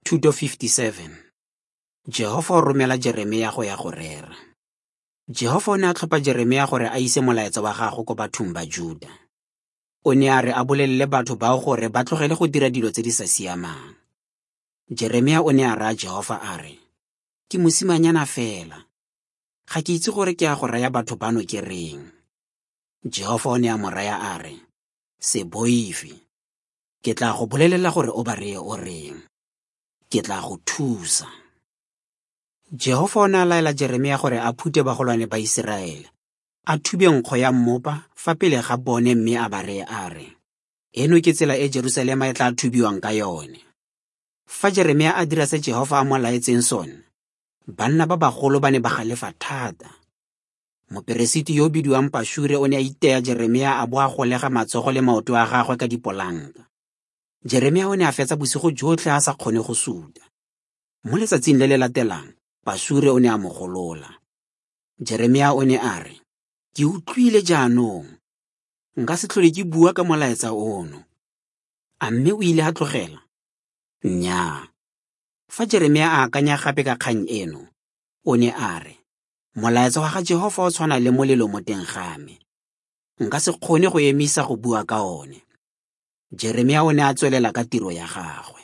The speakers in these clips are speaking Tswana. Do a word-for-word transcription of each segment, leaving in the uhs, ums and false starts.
Thuto fifty-seven. Jehova o romela Jeremia go ya go rera. Jehova o ne a tlhopha Jeremia gore a ise molaetsa wa gagwe ko bathong ba Juda. O ne a re a bolelele batho bao gore ba tlogele go dira dilo tse di sa siamang. Jeremia o ne a raya Jehova a re, "Ke mosimanyana fela. Ga ke itse gore ke a go raya batho bano ke reng." Jehova o ne a mo raya a re, "Se boife. Ke tla go bolelela gore o ba reye o reng. Ke tla go thusa." Jehova o ne a laela Jeremia gore a phute bagolwane ba Iseraele, a thube nkgo ya mmopa fa pele ga bone mme a ba reye a re, "Eno ke tsela e Jerusalema e tla thubiwang ka yone." Fa Jeremia a dira se Jehova a mo laetseng sone, banna ba bagolo ba ne ba galefa thata. Moperesiti yo o bidiwang Pashure o ne a itea Jeremia a bo a golega matsogo le maoto a gagwe ka dipolanka. Jeremia o ne a fetsa bosigo jotlhe a sa kgone go suta. Mo letsatsing le le latelang, Pashure o ne a mo golola. Jeremia o ne a re, "Ke utlwile jaanong. Nka se tlhole ke bua ka molaetsa ono. A mme o ile a tlogela?" Nnyaa. Fa Jeremia a akanya gape ka kgang eno, o ne a re, "Molaetsa wa ga Jehova o tshwana le molelo mo teng ga me. Nka se kgone go emisa go bua ka one." Jeremia o ne a tswelela ka tiro ya gagwe.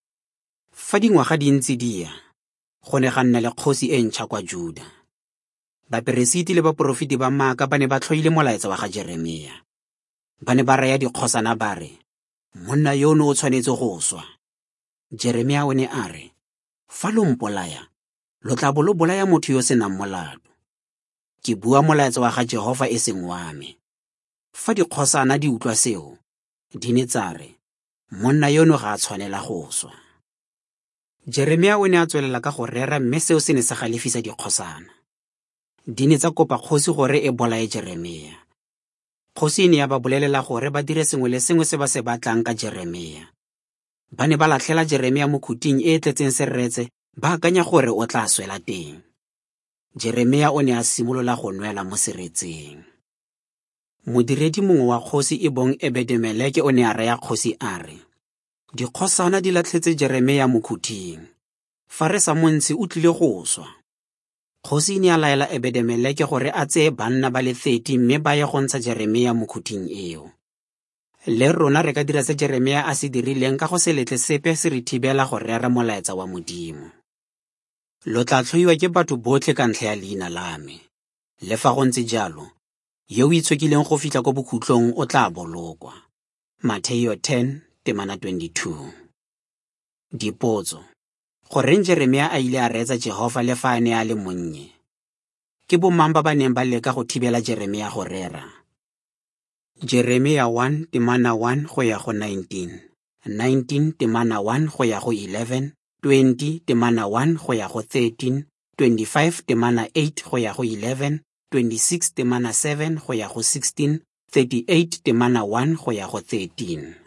Fa dingwaga di ntse di ya, go ne ga nna le kgosi e ntšha kwa Juda. Baperesiti le baporofiti ba maaka ba ne ba tlhoile molaetsa wa ga Jeremia. Ba ne ba raya dikgosana ba re, "Monna yono o tshwanetse go swa." Jeremia o ne a re, "Fa lo mpolaya, lo tla bo lo bolaya motho yo senang molato. Ke bua molaetsa wa ga Jehova e seng wa me." Fa dikgosana di utlwa seo, di ne tsa re, "Monna yono ga a tshwanela go swa." Jeremia o ne a tswelela ka go rera mme seo se ne se galefisa dikgosana. Di ne tsa kopa kgosi gore e bolaye Jeremia. Kgosi e ne ya ba bolelela gore ba dire sengwe le sengwe se ba se batlang ka Jeremia. Ba ne ba latlhela Jeremia mo khuting e e tletseng seretse ba akanya gore o tla swela teng. Jeremia o ne a simolola go nwela mo seretseng. Modiredi mongwe wa kgosi e bong Ebed-Meleke o ne a raya kgosi a re, "Dikgosana di latlhetse Jeremia mo khuting. Fa re sa montshe o tlile go swa." Kgosi e ne a laela Ebed-Meleke gore a tseye banna ba le thirty mme ba ye go ntsha Jeremia mo khuting eo. Le rona re ka dira se Jeremia a se dirileng ka go se letle sepe se re thibela go rera molaetsa wa Modimo. Lo tla tlhoiwa ke batho botlhe ka ntlha ya leina la me. Le fa go ntse jalo, yo o itshokileng go fitlha ko bokhutlong o tla bolokwa. Mateo ten, temana twenty-two. Dipotso: goreng Jeremia a ile a reetsa Jehova le fa a ne a le monnye? Ke bomang ba ba neng ba leka go thibela Jeremia go rera? Jeremia one, temana one go ya go nineteen, nineteen, temana one go ya go eleven, twenty, temana one go ya go thirteen, twenty-five, temana eight go ya go eleven, twenty-six, temana seven go ya go sixteen, thirty-eight, temana one go ya go thirteen.